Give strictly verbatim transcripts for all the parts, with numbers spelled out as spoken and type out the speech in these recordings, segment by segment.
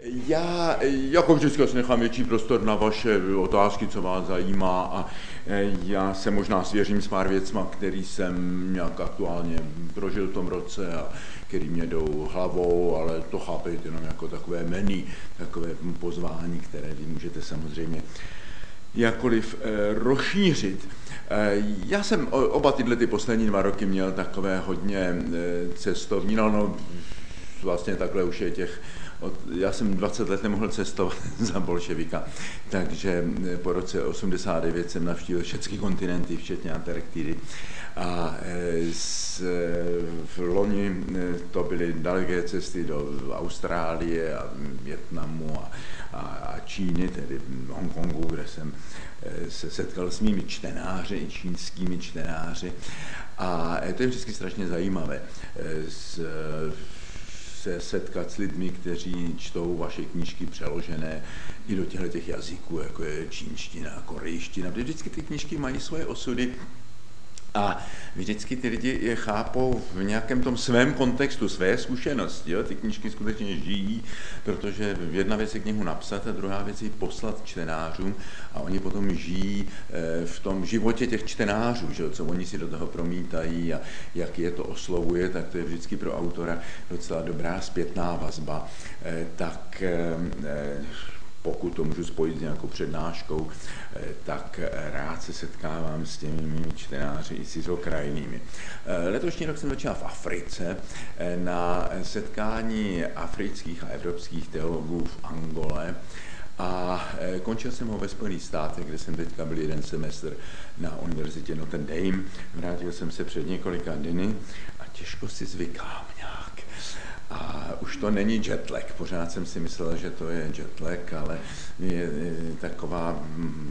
Já jako vždycky si nechám větší prostor na vaše otázky, co vás zajímá, a já se možná svěřím s pár věcma, který jsem nějak aktuálně prožil v tom roce a který mě jdou hlavou, ale to chápejte jenom jako takové menu, takové pozvání, které vy můžete samozřejmě jakkoliv rozšířit. Já jsem oba tyhle ty poslední dva roky měl takové hodně cestovní, no, no vlastně takhle už je těch, já jsem dvacet let nemohl cestovat za bolševika, takže po roce osmdesát devět jsem navštívil všechny kontinenty, včetně Antarktidy. A z, v loni to byly daleké cesty do Austrálie a Vietnamu a, a, a Číny, tedy Hongkongu, kde jsem se setkal s mými čtenáři, i čínskými čtenáři. A to je vždycky strašně zajímavé z, se setkat s lidmi, kteří čtou vaše knížky přeložené i do těchto těch jazyků, jako je čínština, korejština, protože vždycky ty knížky mají svoje osudy a vždycky ty lidi je chápou v nějakém tom svém kontextu, své zkušenosti. Jo? Ty knížky skutečně žijí, protože jedna věc je knihu napsat a druhá věc je poslat čtenářům a oni potom žijí v tom životě těch čtenářů, že? Co oni si do toho promítají a jak je to oslovuje, tak to je vždycky pro autora docela dobrá zpětná vazba. Tak pokud to můžu spojit s nějakou přednáškou, tak rád se setkávám s těmi mými čtenáři i cizokrajnými. Letošní rok jsem začal v Africe na setkání afrických a evropských teologů v Angole a končil jsem ho ve Spojených státech, kde jsem teďka byl jeden semestr na univerzitě Notre Dame. Vrátil jsem se před několika dny a těžko si zvykám nějak. A už to není jetlag, pořád jsem si myslel, že to je jetlag, ale je taková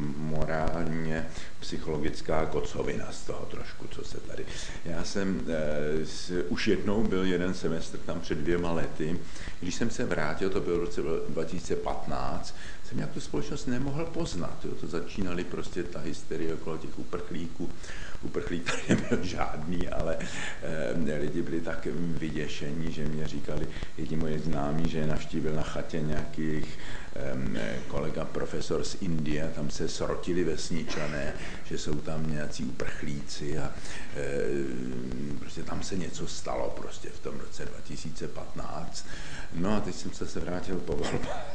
morálně psychologická kocovina z toho trošku, co se tady. Já jsem eh, už jednou byl jeden semestr tam před dvěma lety, když jsem se vrátil, to bylo v roce dva tisíce patnáct, jsem nějak tu společnost nemohl poznat, jo, to začínaly prostě ta hysterie okolo těch uprchlíků. Uprchlík tady nebyl žádný, ale e, lidi byli tak vyděšení, že mě říkali jedni moje známí, že je navštívil na chatě nějakých e, kolega profesor z Indie, tam se srotili vesničané, že jsou tam nějací uprchlíci a e, prostě tam se něco stalo prostě v tom roce dva tisíce patnáct. No a teď jsem se, se vrátil po volbách,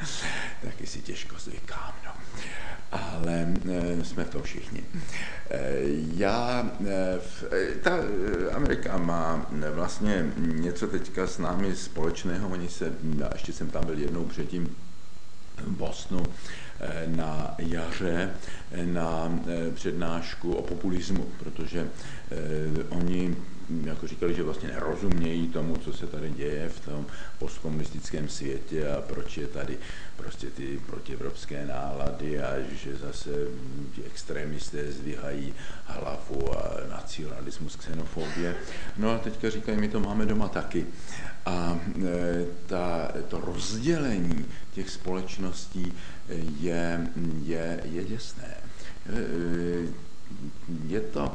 taky si těžko zvykám, no. Ale e, jsme v tom všichni. E, já, e, ta Amerika má vlastně něco teďka s námi společného, oni se, já ještě jsem tam byl jednou předtím v Bostonu e, na jaře na e, přednášku o populismu, protože e, oni jako říkali, že vlastně nerozumějí tomu, co se tady děje v tom postkomunistickém světě a proč je tady prostě ty protievropské nálady a že zase ti extrémisté zdvihají hlavu a nacionalismus, xenofobie. No a teďka říkají, my to máme doma taky. A e, ta, to rozdělení těch společností je, je, je děsné. E, je to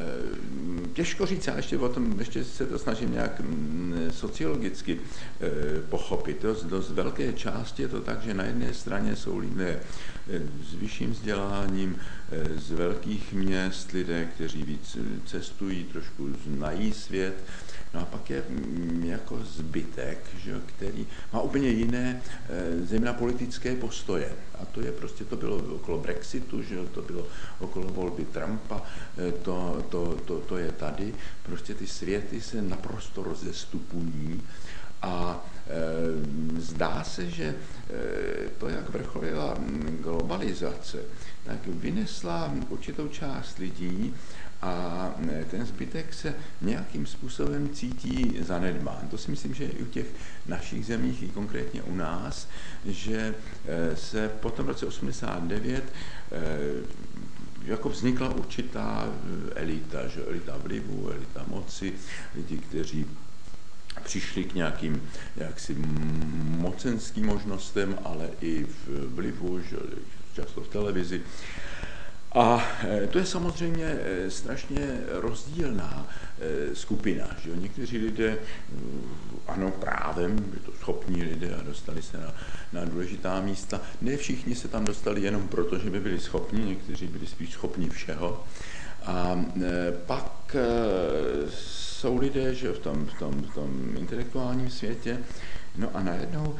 těžko říct, já ještě o tom, ještě se to snažím nějak sociologicky pochopit. To dost velké části je to tak, že na jedné straně jsou lidé s vyšším vzděláním, z velkých měst, lidé, kteří víc cestují, trošku znají svět. No a pak je jako zbytek, že, který má úplně jiné, zejména politické postoje. A to je prostě, to bylo okolo Brexitu, že, to bylo okolo volby Trumpa, to, to, to, to je tady. Prostě ty světy se naprosto rozestupují a e, zdá se, že e, to, jak vrcholila globalizace, tak vynesla určitou část lidí a ten zbytek se nějakým způsobem cítí zanedbán. To si myslím, že i u těch našich zemích, i konkrétně u nás, že se po tom roce osmdesát devět jako vznikla určitá elita, že elita vlivu, elita moci, lidi, kteří přišli k nějakým jaksi mocenským možnostem, ale i v vlivu, že často v televizi. A to je samozřejmě strašně rozdílná skupina. Že jo? Někteří lidé, ano, právem, byli to schopní lidé a dostali se na, na důležitá místa. Ne všichni se tam dostali jenom proto, že by byli schopni, někteří byli spíš schopni všeho. A pak jsou lidé, že v tom, v tom, v tom intelektuálním světě, no a najednou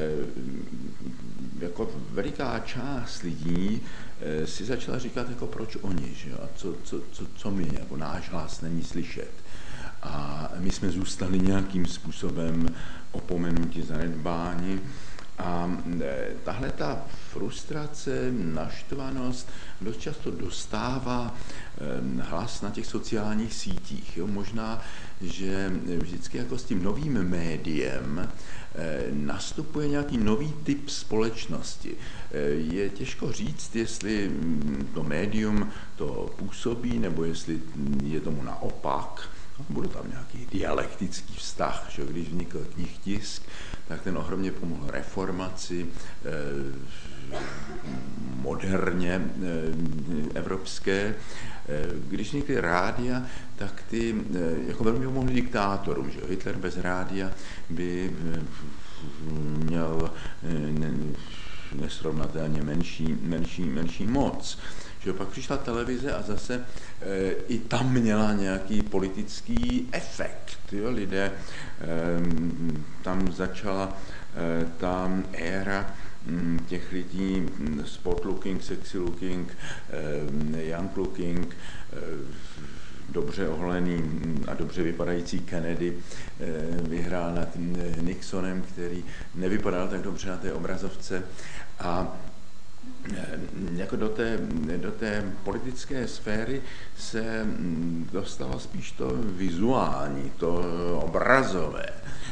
jako veliká část lidí si začala říkat, jako proč oni, že jo? A co, co, co, co my, jako náš hlas není slyšet. A my jsme zůstali nějakým způsobem opomenuti, zanedbáni. A tahle ta frustrace, naštvanost dost často dostává hlas na těch sociálních sítích. Jo? Možná, že vždycky jako s tím novým médiem nastupuje nějaký nový typ společnosti. Je těžko říct, jestli to médium to působí, nebo jestli je tomu naopak. Bude tam nějaký dialektický vztah, že když vznikl knihtisk, tak ten ohromně pomohl reformaci eh, moderně eh, evropské. Eh, když vznikly rádia, tak ty eh, jako velmi pomohly diktátorům, že Hitler bez rádia by eh, měl eh, ne, nesrovnatelně menší, menší, menší moc. Že pak přišla televize a zase e, i tam měla nějaký politický efekt. Jo? Lidé, e, tam začala e, ta éra m, těch lidí sport looking, sexy looking, e, young looking, e, dobře oholený a dobře vypadající Kennedy e, vyhrál nad Nixonem, který nevypadal tak dobře na té obrazovce. A jako do té, do té politické sféry se dostalo spíš to vizuální, to obrazové.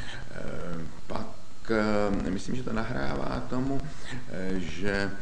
Pak myslím, že to nahrává tomu, že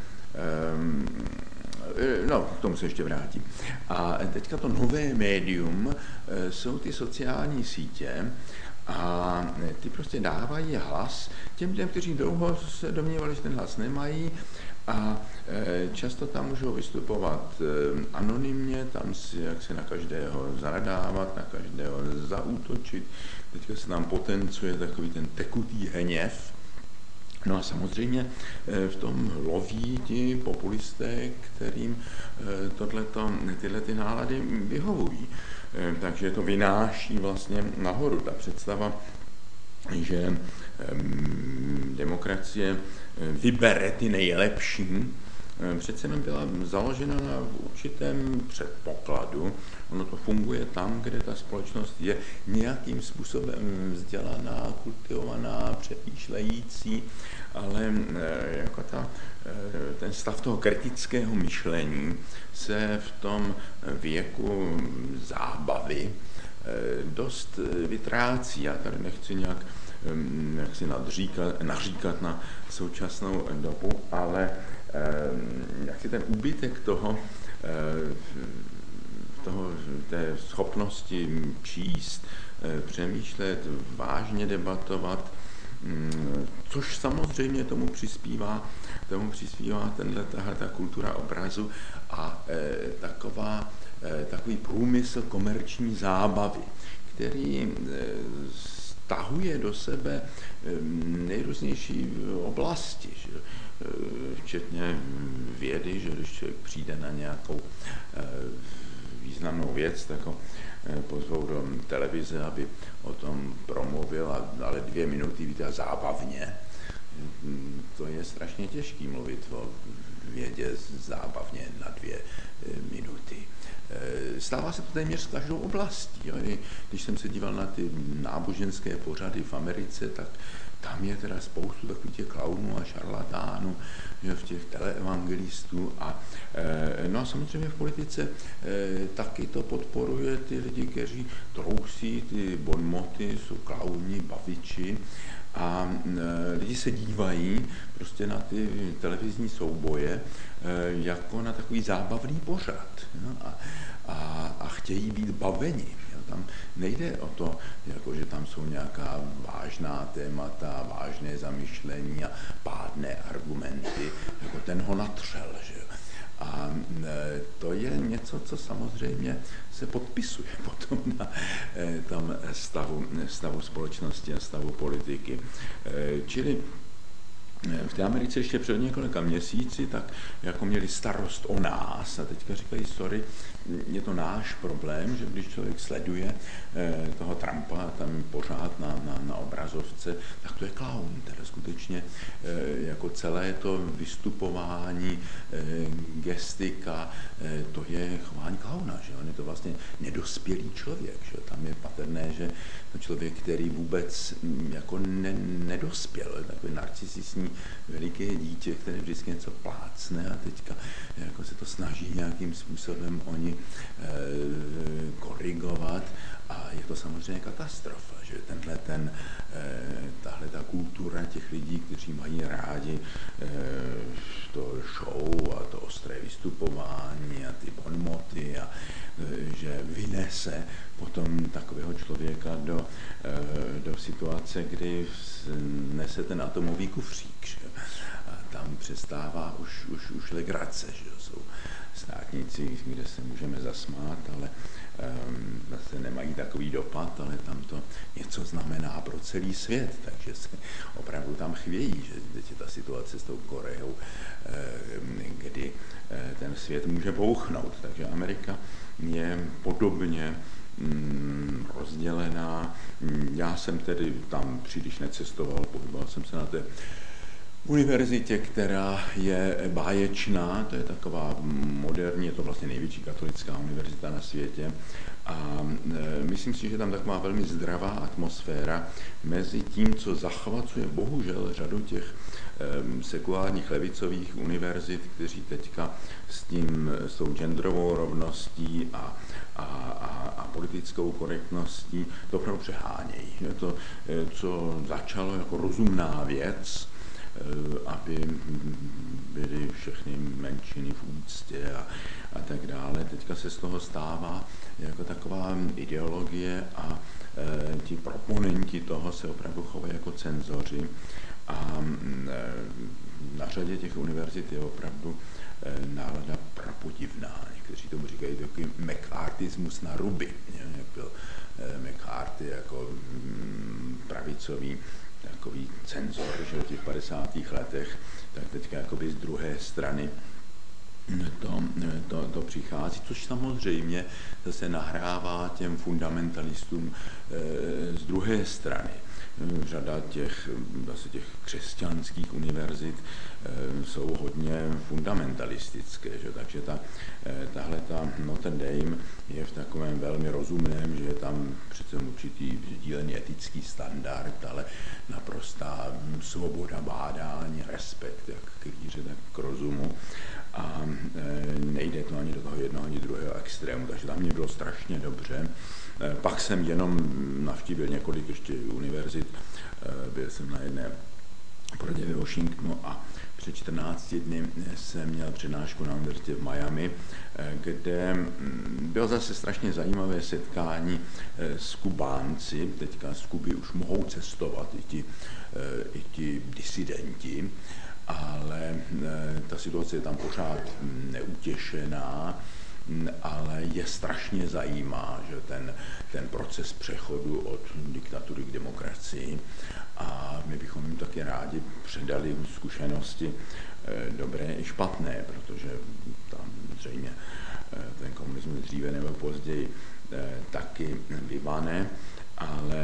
no, k tomu se ještě vrátím. A teďka to nové médium jsou ty sociální sítě, a ty prostě dávají hlas těm těm, kteří dlouho se domnívali, že ten hlas nemají, a často tam můžou vystupovat anonymně, tam si, jak se na každého zanadávat, na každého zaútočit. Teďka se tam potencuje takový ten tekutý hněv. No a samozřejmě v tom loví ti populisté, kterým tohleto, tyhle ty nálady vyhovují. Takže to vynáší vlastně nahoru ta představa, že demokracie vybere ty nejlepší, přece jenom byla založena na určitém předpokladu. Ono to funguje tam, kde ta společnost je nějakým způsobem vzdělaná, kultivovaná, přemýšlející, ale jako ta, ten stav toho kritického myšlení se v tom věku zábavy dost vytrácí. Já tady nechci nějak jak si nadříkat, naříkat na současnou dobu, ale jak si ten úbytek toho, toho té schopnosti číst, přemýšlet, vážně debatovat, což samozřejmě tomu přispívá, tomu přispívá tenhle, tahle ta kultura obrazu a taková, takový průmysl komerční zábavy, který tahuje do sebe nejrůznější oblasti, že? Včetně vědy, že když člověk přijde na nějakou významnou věc, tak ho pozvou do televize, aby o tom promluvil, ale dvě minuty víte zábavně. To je strašně těžký mluvit o vědě zábavně na dvě minuty. Stává se to téměř s každou oblastí. Jo. Když jsem se díval na ty náboženské pořady v Americe, tak tam je teda spoustu takových těch klaunů a šarlatánů, že v těch teleevangelistů. A, no a samozřejmě v politice taky to podporuje ty lidi, kteří trousí ty bonmoty, jsou klauni, baviči. A lidi se dívají prostě na ty televizní souboje jako na takový zábavný pořad. No, a, a, a chtějí být baveni. Jo. Tam nejde o to, jako, že tam jsou nějaká vážná témata, vážné zamyšlení a pádné argumenty, jako ten ho natřel. Že? A to je něco, co samozřejmě se podpisuje potom na tom stavu, stavu společnosti a stavu politiky. Čili v té Americe ještě před několika měsíci tak jako měli starost o nás a teďka říkají, sorry, je to náš problém, že když člověk sleduje toho Trumpa tam pořád na, na, na obrazovce, tak to je klaun, teda skutečně jako celé to vystupování, gestika, to je chování klauna, že on je to vlastně nedospělý člověk, že tam je patrné, že to člověk, který vůbec jako ne, nedospěl, takový narcisistní veliké dítě, které vždycky něco plácne a teďka jako se to snaží nějakým způsobem oni e, korigovat a je to samozřejmě katastrofa, že tenhle ten, e, tahle ta kultura těch lidí, kteří mají rádi e, to show a to ostré vystupování a ty bonmoty a e, že vynese potom takového člověka do, e, do situace, kdy nese ten atomový kufřík, že? A tam přestává už, už, už legrace, že jsou státníci, kde se můžeme zasmát, ale um, zase nemají takový dopad, ale tam to něco znamená pro celý svět, takže se opravdu tam chvějí, že teď je ta situace s tou Koreou, um, kdy um, ten svět může bouchnout, takže Amerika je podobně um, rozdělená. Já jsem tedy tam příliš necestoval, pohyboval jsem se na té univerzitě, která je báječná, to je taková moderní, je to vlastně největší katolická univerzita na světě a e, myslím si, že tam taková velmi zdravá atmosféra mezi tím, co zachvacuje bohužel řadu těch e, sekulárních levicových univerzit, kteří teďka s tím, s tou genderovou rovností a A, a, a politickou korektností to opravdu přehánějí. Je to, co začalo jako rozumná věc, aby byly všechny menšiny v úctě a, a tak dále. Teďka se z toho stává jako taková ideologie a e, ti proponenti toho se opravdu chovají jako cenzoři a e, na řadě těch univerzit je opravdu e, nálada prapodivná. Někteří tomu říkají takový McCarthyismus na ruby, jak byl e, McCarthy jako mm, pravicový takový cenzor, že v těch padesátých letech, tak teďka jakoby z druhé strany to, to, to přichází, což samozřejmě zase nahrává těm fundamentalistům e, z druhé strany. Řada těch, zase těch křesťanských univerzit e, jsou hodně fundamentalistické, že? Takže ta, e, tahle ta Notre Dame je v takovém velmi rozumném, že je tam přece určitý sdílený etický standard, ale naprostá svoboda bádání, respekt jak k víře, tak k rozumu. A e, nejde to ani do toho jednoho, ani druhého extrému, takže tam mě bylo strašně dobře. E, pak jsem jenom navštívil několik ještě univerzit, e, byl jsem na jedné poradě ve Washingtonu a před čtrnácti dny jsem měl přednášku na univerzitě v Miami, e, kde bylo zase strašně zajímavé setkání e, s Kubánci, teďka z Kuby už mohou cestovat i ti, e, i ti disidenti, ale e, ta situace je tam pořád neutěšená, ale je strašně zajímá, že ten, ten proces přechodu od diktatury k demokracii a my bychom jim taky rádi předali zkušenosti e, dobré i špatné, protože tam zřejmě e, ten komunismus dříve nebo později e, taky vyvane, ale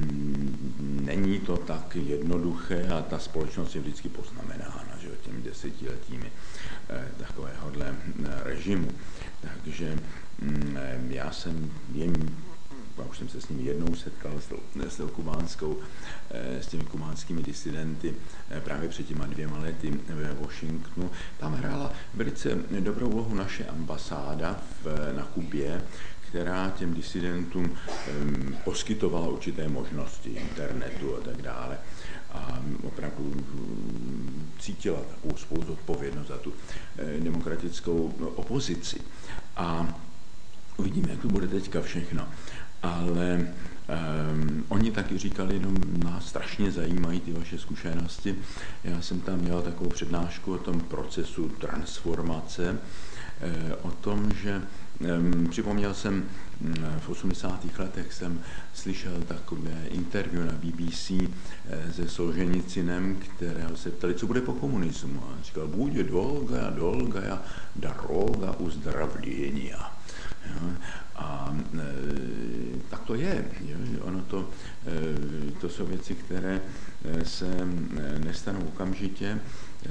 mm, není to tak jednoduché a ta společnost je vždycky poznamenána, že těmi desetiletími e, takovéhohle režimu. Takže mm, já jsem jen, já už jsem se s nimi jednou setkal, s, tou, s, tou kubánskou, s těmi kubánskými disidenty právě před těma dvěma lety ve Washingtonu. Tam hrála velice dobrou úlohu naše ambasáda v, na Kubě, která těm disidentům um, poskytovala určité možnosti internetu a tak dále. A opravdu um, cítila takovou svou zodpovědnost za tu eh, demokratickou opozici. A uvidíme, jak to bude teďka všechno. Ale Um, oni taky říkali, no nás strašně zajímají ty vaše zkušenosti. Já jsem tam měl takovou přednášku o tom procesu transformace, eh, o tom, že um, připomněl jsem, v osmdesátých letech jsem slyšel takové interview na B B C eh, se Solženicinem, kterého se ptali, co bude po komunismu. A říkal, bude dlouhá, dlouhá droga uzdravlenia. Jo? A e, tak to je. Jo? Ono to, e, to jsou věci, které se nestanou okamžitě. E,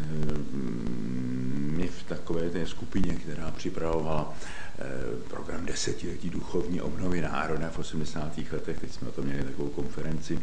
my v takové té skupině, která připravovala e, program desetiletí duchovní obnovy národa v osmdesátých letech, teď jsme o tom měli takovou konferenci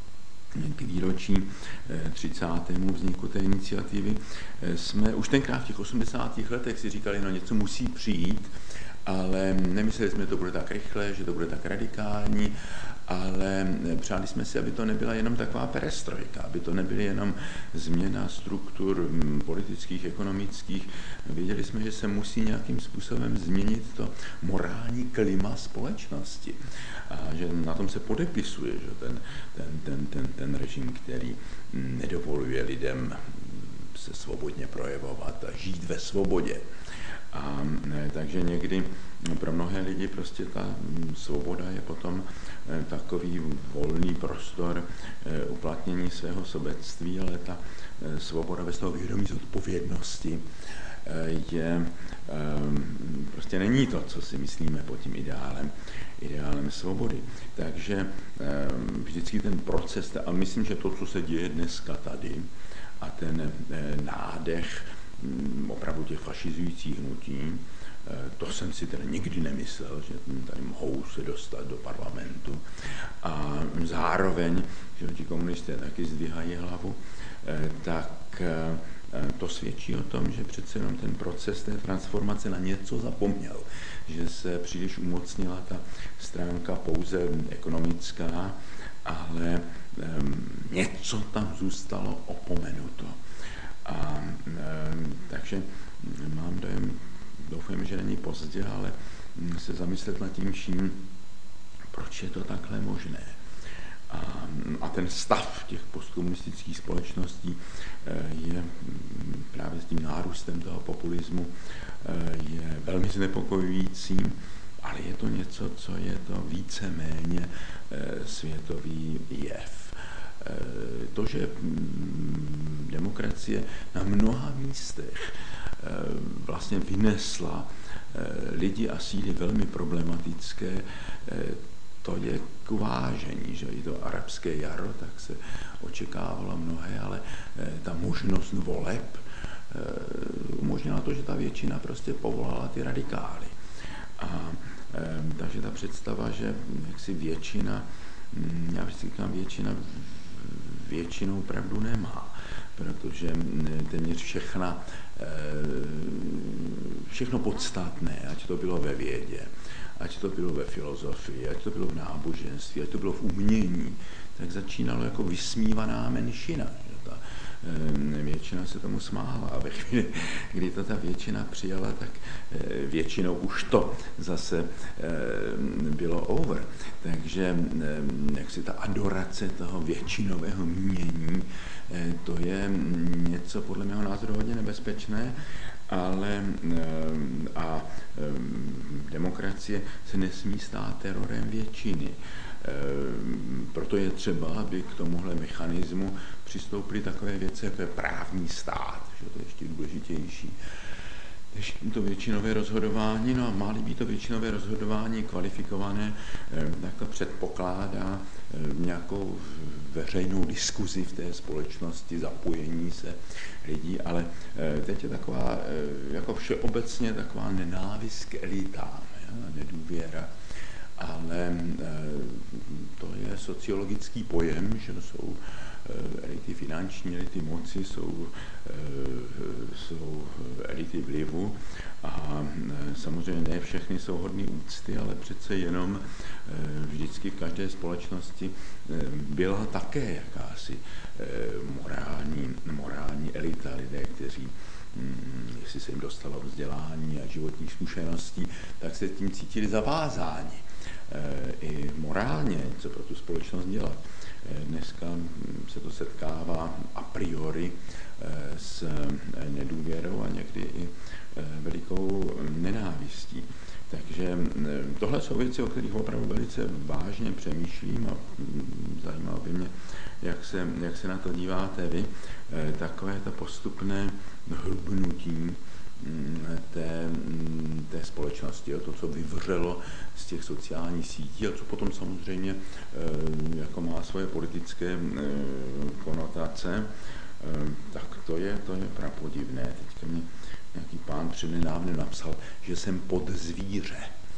k výročí třicátému vzniku té iniciativy, jsme už tenkrát v těch osmdesátých letech si říkali, no něco musí přijít, ale nemysleli jsme, že to bude tak rychle, že to bude tak radikální, ale přáli jsme si, aby to nebyla jenom taková perestrojka, aby to nebyly jenom změna struktur politických, ekonomických. Věděli jsme, že se musí nějakým způsobem změnit to morální klima společnosti. A že na tom se podepisuje, že ten, ten, ten, ten, ten režim, který nedovoluje lidem se svobodně projevovat a žít ve svobodě. A ne, takže někdy pro mnohé lidi prostě ta svoboda je potom takový volný prostor uplatnění svého sobectví, ale ta svoboda bez toho vědomí zodpovědnosti je, prostě není to, co si myslíme pod tím ideálem, ideálem svobody. Takže vždycky ten proces, a myslím, že to, co se děje dneska tady, a ten nádech opravdu těch fašizujících hnutí, to jsem si teda nikdy nemyslel, že tady mohou se dostat do parlamentu. A zároveň, že ti komunisté taky zdvihají hlavu, tak to svědčí o tom, že přece jenom ten proces té transformace na něco zapomněl, že se příliš umocnila ta stránka pouze ekonomická, ale um, něco tam zůstalo opomenuto. A um, takže mám dojem, doufám, že není pozdě, ale se zamyslet nad tím vším, proč je to takhle možné. A, a ten stav těch postkomunistických společností je právě s tím nárůstem toho populismu je velmi znepokojující, ale je to něco, co je to víceméně světový jev. To, že demokracie na mnoha místech vlastně vynesla lidi a síly velmi problematické, to je k uvážení, že i to arabské jaro, tak se očekávalo mnohé, ale ta možnost voleb umožnila to, že ta většina prostě povolala ty radikály. A takže ta představa, že jaksi většina, já vždycky říkám, většina většinou pravdu nemá, protože téměř všechna, všechno podstatné, ať to bylo ve vědě, ať to bylo ve filozofii, ať to bylo v náboženství, ať to bylo v umění, tak začínalo jako vysmívaná menšina. Že ta většina se tomu smála a ve chvíli, kdy to ta většina přijala, tak většinou už to zase bylo over. Takže jak si ta adorace toho většinového mínění, to je něco podle mého názoru hodně nebezpečné, ale a demokracie se nesmí stát terorem většiny. Proto je třeba, aby k tomuhle mechanismu přistoupily takové věci, jako je právní stát, že to je ještě důležitější. Než to většinové rozhodování, no a má-li být to většinové rozhodování kvalifikované, tak to předpokládá nějakou veřejnou diskuzi v té společnosti, zapojení se lidí, ale teď je taková, jako všeobecně taková nenávist k elitám, nedůvěra, ale to je sociologický pojem, že jsou elity finanční, elity moci, jsou, jsou elity vlivu a samozřejmě ne všechny jsou hodný úcty, ale přece jenom vždycky v každé společnosti byla také jakási morální, morální elita, lidé, kteří, jestli se jim dostalo vzdělání a životních zkušeností, tak se tím cítili zavázáni. i morálně něco pro tu společnost dělat. Dneska se to setkává a priori s nedůvěrou a někdy i velikou nenávistí. Takže tohle jsou věci, o kterých opravdu velice vážně přemýšlím a zajímalo by mě, jak se, jak se na to díváte vy. Takové to postupné hrubnutí té, té společnosti, to, co vyvřelo z těch sociálních sítí a co potom samozřejmě jako má svoje politické konotace, tak to je, to je prapodivné. Teďka mě nějaký pán přednedávnem napsal, že jsem podzvíře.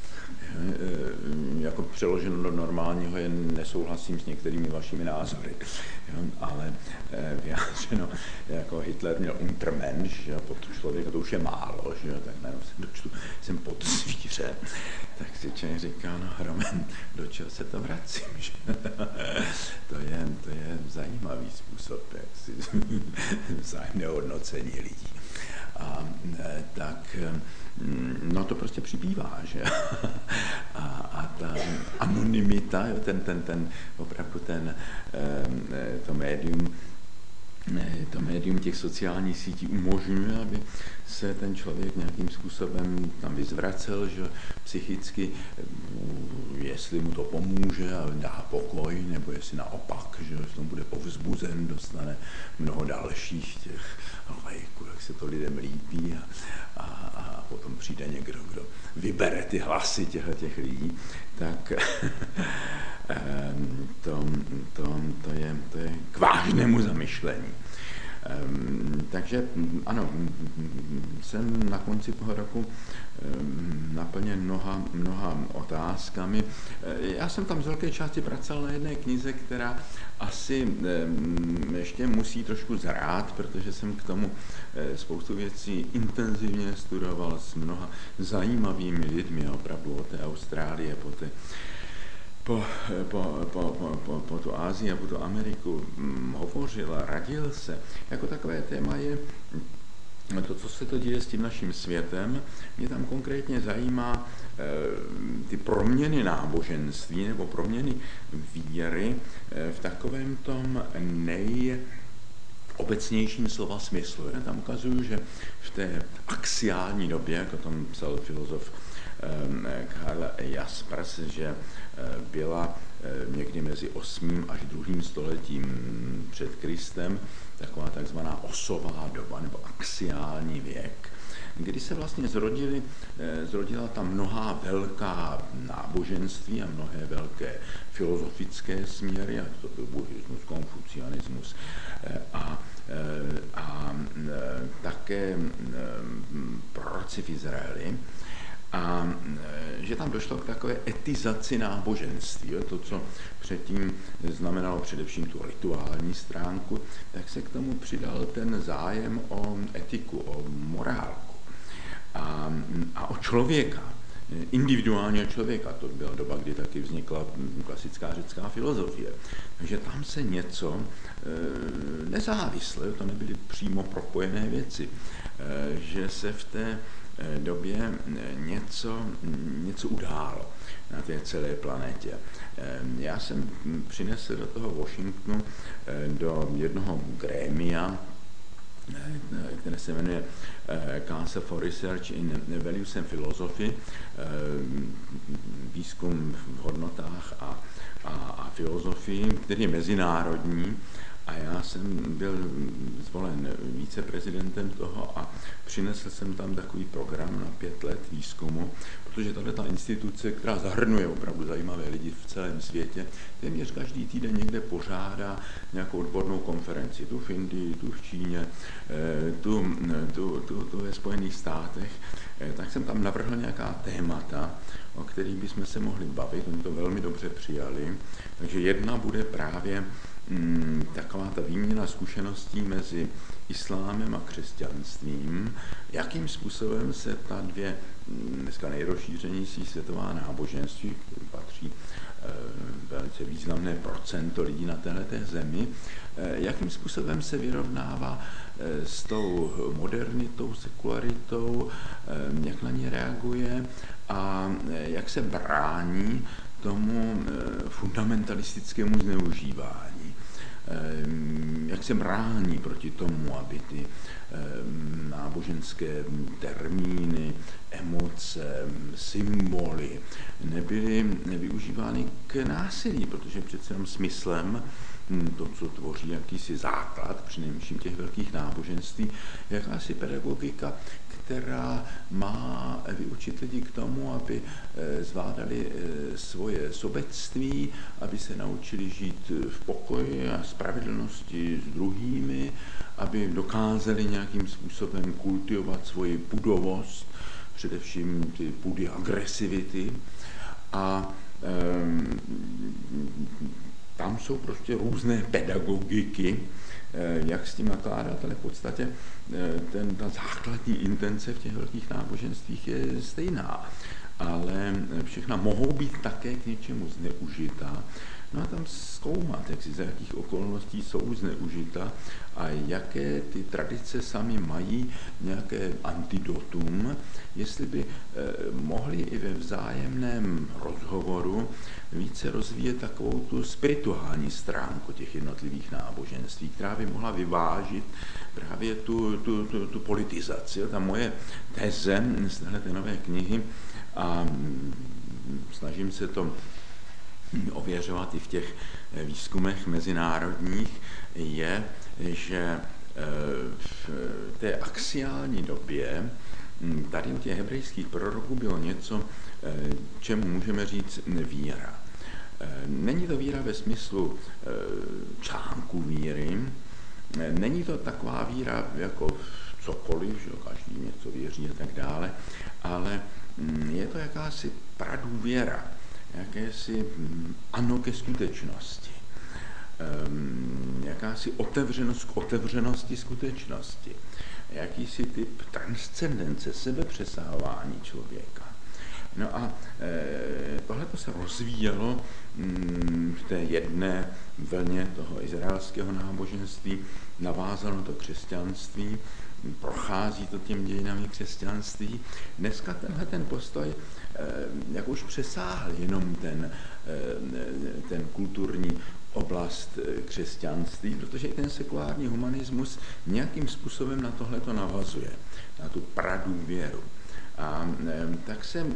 Jako přeloženo do normálního, jen nesouhlasím s některými vašimi názory. Ale vyjádřeno, jako Hitler měl Untermensch, pod člověka to už je málo, že jo, tak najednou se dočtu, jsem podzvíře. Tak si člověk říká, no hromen, do čeho se to vracím, že? To je, to je zajímavý způsob, jak si vzájemné hodnocení lidí. A tak, no to prostě přibývá, že? A, a ta anonymita, jo, ten, ten, ten, opravdu ten, to médium, to médium těch sociálních sítí umožňuje, aby se ten člověk nějakým způsobem tam vyzvracel, že psychicky, jestli mu to pomůže a dá pokoj, nebo jestli naopak, že v tom bude povzbuzen, dostane mnoho dalších těch lajků, jak se to lidem líbí a, a, a potom přijde někdo, kdo vybere ty hlasy těch, těch lidí, tak to, to, to, je, to je k vážnému zamyšlení. Takže ano, jsem na konci toho roku naplněn mnoha, mnoha otázkami. Já jsem tam z velké části pracoval na jedné knize, která asi ještě musí trošku zrát, protože jsem k tomu spoustu věcí intenzivně studoval s mnoha zajímavými lidmi, opravdu od té Austrálie po té Po, po, po, po, po tu Asii a po tu Ameriku hovořil a radil se. Jako takové téma je to, co se to děje s tím naším světem. Mě tam konkrétně zajímá e, ty proměny náboženství nebo proměny víry e, v takovém tom nejobecnějším slova smyslu. Já tam ukazuju, že v té axiální době, jak o tom psal filozof Karl Jaspers, že byla někdy mezi osmým až druhým stoletím před Kristem taková takzvaná osová doba nebo axiální věk, kdy se vlastně zrodili, zrodila tam mnohá velká náboženství a mnohé velké filozofické směry, ať to byl buddhismus, konfucianismus a, a také proroci v Izraeli. A že tam došlo k takové etizaci náboženství, jo, to, co předtím znamenalo především tu rituální stránku, tak se k tomu přidal ten zájem o etiku, o morálku a, a o člověka, individuálního člověka. To byla doba, kdy taky vznikla klasická řecká filozofie. Takže tam se něco e, nezávisle, to nebyly přímo propojené věci, e, že se v té době něco, něco událo na té celé planetě. Já jsem přinesl do toho Washingtonu do jednoho grémia, které se jmenuje Council for Research in Values and Philosophy, výzkum v hodnotách a, a, a filozofii, který je mezinárodní. A já jsem byl zvolen viceprezidentem toho a přinesl jsem tam takový program na pět let výzkumu, protože tato instituce, která zahrnuje opravdu zajímavé lidi v celém světě, téměř každý týden někde pořádá nějakou odbornou konferenci, tu v Indii, tu v Číně, tu, tu, tu, tu ve Spojených státech, tak jsem tam navrhl nějaká témata, o kterých bychom se mohli bavit, oni to velmi dobře přijali, takže jedna bude právě Hmm, taková ta výměna zkušeností mezi islámem a křesťanstvím, jakým způsobem se ta dvě dneska nejrozšířenější světová náboženství, které patří e, velice významné procento lidí na této zemi, e, jakým způsobem se vyrovnává e, s tou modernitou, sekularitou, e, jak na ně reaguje a e, jak se brání tomu fundamentalistickému zneužívání. Jak se brání proti tomu, aby ty náboženské termíny, emoce, symboly nebyly využívány k násilí, protože přece jenom smyslem to, co tvoří jakýsi základ, přinejmenším těch velkých náboženství, jakási pedagogika, která má vyučit lidi k tomu, aby zvládali svoje sobectví, aby se naučili žít v pokoji a spravedlnosti s druhými, aby dokázali nějakým způsobem kultivovat svoji pudovost, především ty pudy agresivity. A um, tam jsou prostě různé pedagogiky, jak s tím nakládat, ale v podstatě ten, ta základní intence v těch velkých náboženstvích je stejná. Ale všechna mohou být také k něčemu zneužita. No a tam zkoumat, jak si za jakých okolností jsou zneužita a jaké ty tradice sami mají nějaké antidotum, jestli by eh, mohli i ve vzájemném rozhovoru více rozvíjet takovou tu spirituální stránku těch jednotlivých náboženství, která by mohla vyvážit právě tu, tu, tu, tu politizaci. Ta moje teze z téhleté nové knihy, a snažím se to ověřovat i v těch výzkumech mezinárodních, je, že v té axiální době tady u těch hebrejských proroků bylo něco, čemu můžeme říct víra. Není to víra ve smyslu článku víry, není to taková víra jako v cokoliv, že každý něco věří a tak dále, ale je to jakási pradůvěra, jakési ano ke skutečnosti, jakási otevřenost k otevřenosti skutečnosti, jakýsi typ transcendence, sebepřesávání člověka. No a e, tohle to se rozvíjelo mm, v té jedné vlně toho izraelského náboženství, navázalo to křesťanství, prochází to těm dějinami křesťanství. Dneska tenhle ten postoj e, jak už přesáhl jenom ten, e, ten kulturní oblast křesťanství, protože i ten sekulární humanismus nějakým způsobem na tohleto navazuje, na tu pradůvěru. A e, tak se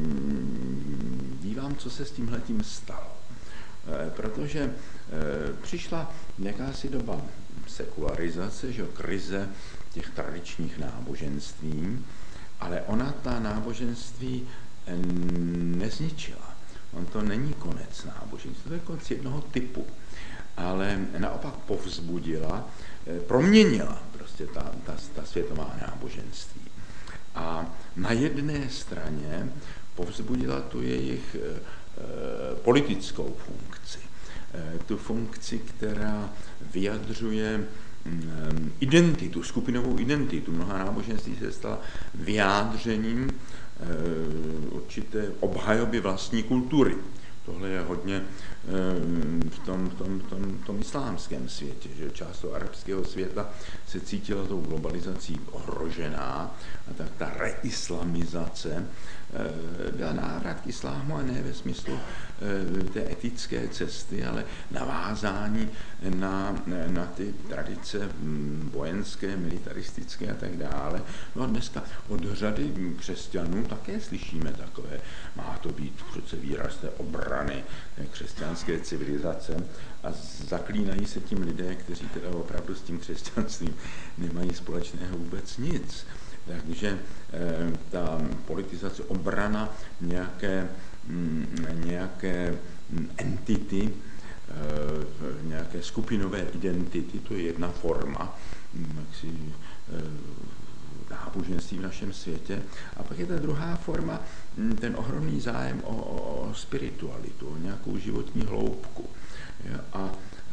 mm, dívám, co se s tímhletím stalo. E, protože e, přišla jakási doba sekularizace, že krize těch tradičních náboženství, ale ona ta náboženství e, nezničila. On to není konec náboženství, to je konec jednoho typu, ale naopak povzbudila, e, proměnila prostě ta, ta, ta světová náboženství. A na jedné straně povzbudila tu jejich e, politickou funkci. E, tu funkci, která vyjadřuje e, identitu, skupinovou identitu. Mnoha náboženství se stala vyjádřením e, určité obhajoby vlastní kultury. Tohle je hodně v tom, v tom, v tom, v tom islámském světě, že část toho arabského světa se cítila tou globalizací ohrožená a tak ta reislamizace byla návrat k islámu a ne ve smyslu té etické cesty, ale navázání na, na ty tradice vojenské, militaristické a tak dále. No a dneska od řady křesťanů také slyšíme takové, má to být přece výraz té obrany té křesťanské civilizace a zaklínají se tím lidé, kteří teda opravdu s tím křesťanstvím nemají společného vůbec nic. Takže eh, ta politizace, obrana nějaké, m, nějaké entity, eh, nějaké skupinové identity, to je jedna forma jaksi, eh, náboženství v našem světě. A pak je ta druhá forma, ten ohromný zájem o, o spiritualitu, o nějakou životní hloubku. A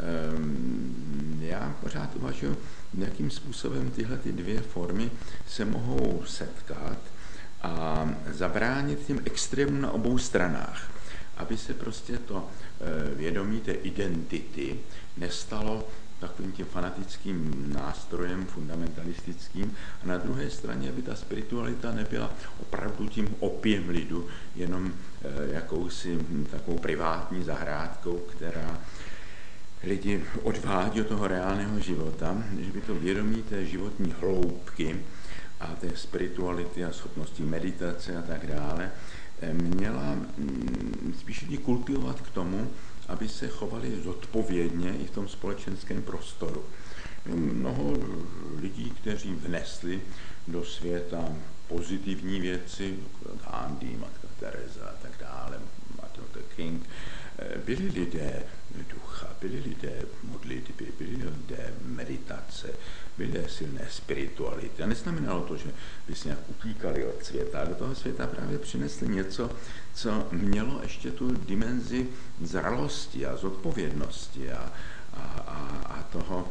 um, já pořád uvažuji, jakým způsobem tyhle ty dvě formy se mohou setkat a zabránit těm extrémům na obou stranách, aby se prostě to uh, vědomí té identity nestalo takovým tím fanatickým nástrojem, fundamentalistickým, a na druhé straně, aby ta spiritualita nebyla opravdu tím opiem lidu, jenom e, jakousi takovou privátní zahrádkou, která lidi odvádí od toho reálného života, že by to vědomí té životní hloubky a té spirituality a schopnosti meditace a tak dále měla spíš lidi kultivovat k tomu, aby se chovali zodpovědně i v tom společenském prostoru. Mnoho lidí, kteří vnesli do světa pozitivní věci, Gandhi, Matka Teresa a tak dále, Martin Luther King, byli lidé ducha, byli lidé modlitby, byli lidé meditace, byli lidé silné spirituality. A neznamenalo to, že by se nějak utíkali od světa. Do toho světa právě přinesli něco, co mělo ještě tu dimenzi zralosti a zodpovědnosti a, a, a, a toho,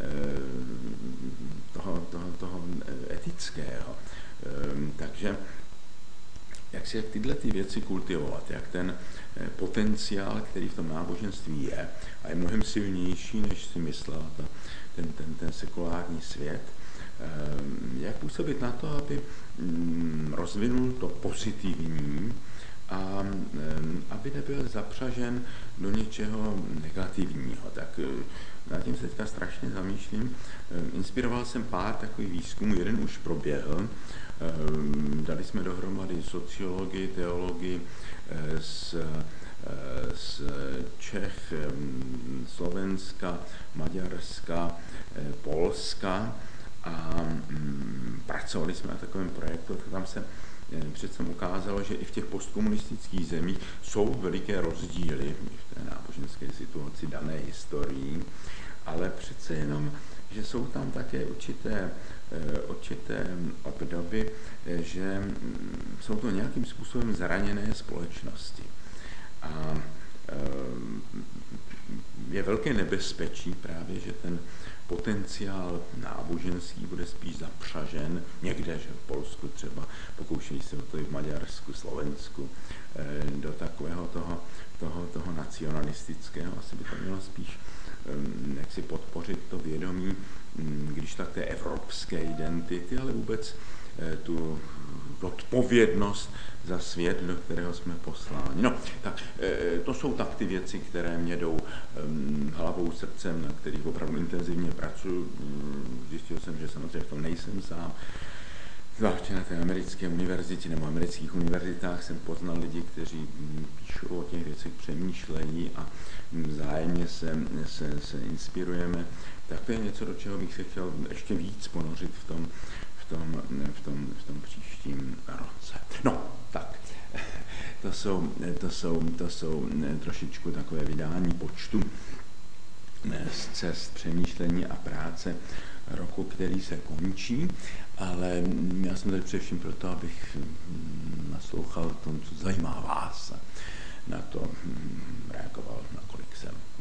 toho, toho, toho etického. Takže jak si jak tyhle ty věci kultivovat, jak ten potenciál, který v tom náboženství je, a je mnohem silnější, než si myslel ta, ten, ten, ten sekulární svět, jak působit na to, aby rozvinul to pozitivní a aby nebyl zapřažen do něčeho negativního. Tak nad tím se teďka strašně zamýšlím. Inspiroval jsem pár takových výzkumů, jeden už proběhl. Dali jsme dohromady sociologii, teologii z, z Čech, Slovenska, Maďarska, Polska a pracovali jsme na takovém projektu, tam se přece ukázalo, že i v těch postkomunistických zemích jsou veliké rozdíly v té náboženské situaci dané historií, ale přece jenom, že jsou tam také určité, určité obdoby, že jsou to nějakým způsobem zraněné společnosti. A je velké nebezpečí právě, že ten potenciál náboženský bude spíš zapřažen někde, že v Polsku třeba, pokoušejí se o to i v Maďarsku, Slovensku, do takového toho, toho, toho nacionalistického. Asi by to mělo spíš jak si podpořit to vědomí, když tak té evropské identity, ale vůbec tu odpovědnost za svět, do kterého jsme posláni. No, tak to jsou tak ty věci, které mě jdou hlavou, srdcem, na kterých opravdu intenzivně pracuji. Zjistil jsem, že samozřejmě v tom nejsem sám. Zvláště na té americké univerzitě nebo amerických univerzitách jsem poznal lidi, kteří píšou o těch věcech, přemýšlejí a vzájemně se, se, se inspirujeme. Tak to je něco, do čeho bych se chtěl ještě víc ponořit v tom, v tom, v tom, v tom příštím roce. No, tak, to jsou, to jsou, to jsou trošičku takové vydání počtu z cest přemýšlení a práce roku, který se končí, ale já jsem tady především proto, abych naslouchal tomu, co zajímá vás, a na to reagoval, nakolik jsem